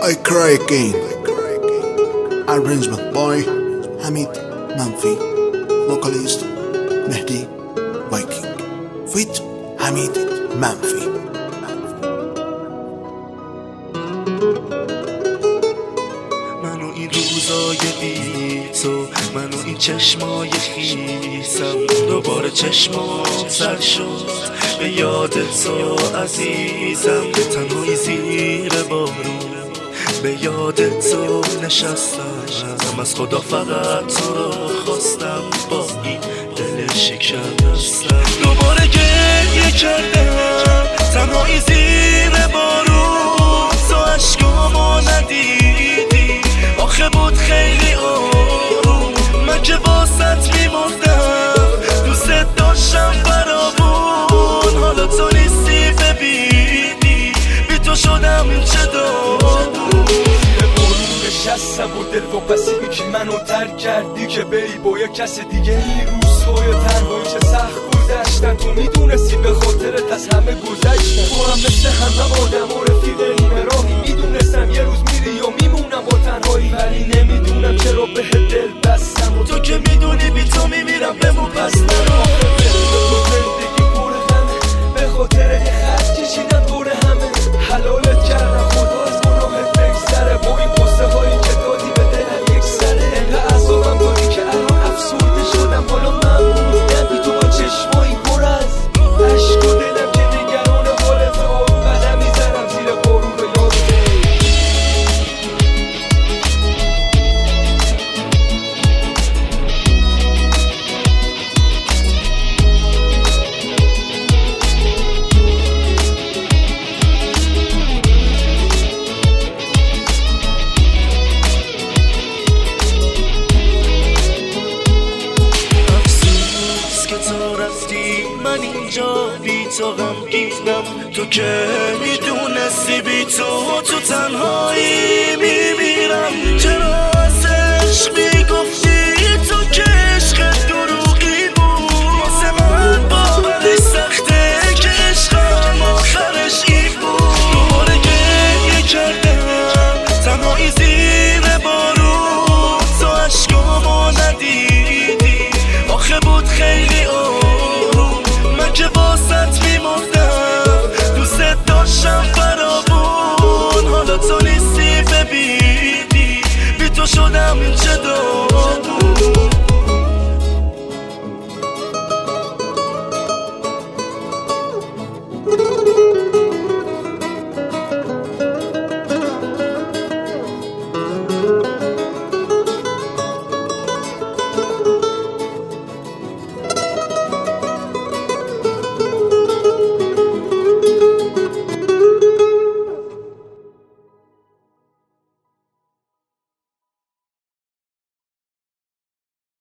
I cry again. Arrangement by Hamid Manfi. Vocalist Mehdi Viking. With Hamid Manfi. منو این روزای بی تو، منو این چشمای خیسم، دوباره چشمام سر شد به یاد تو عزیزم. تنهایی زیر بارون به یاد تو نشستم، از خدا فقط تو رو خواستم، با این دل شکستم. دوباره گریه کردم تنهایی زیر بارون، تو عشقامو ندیدی آخه بود خیلی آروم. من که واسط میمردم دوست داشتم فراوون، حالا تو نیستی ببینی بی تو شدم چه دارم. نشستم و دل واپسی که منو ترک کردی که بری با یه کس دیگه. این روزهای تنهایی چه سخت گذشتن، تو میدونستی به خاطرت از همه گذشتن. تو هم مثل همه آدم و رفیق نیمه راهی، میدونستم یه روز میری یا میمونم با تنهایی، ولی نمیدونم چرا به دل بستم. و تو که میدونی بی تو میمیرم بمون پس نرو. تو زندگی پر همه به خاطر یه خط کشیدم دور همه، حلالت کردم خدا از گناهت بگذره. با این قصه هایی که دادی به دلم یک سره، انقدر عذابم دادی که الان افسرده شدم. حالا ممنونم بی تو با چشمایی پر از عشق و دلم که نگران حالت آروم قدم میزنم زیر بارون رو یاد من اینجا بی تو غمگینم، تو که میدونستی بی تو تنهایی میمیرم. چرا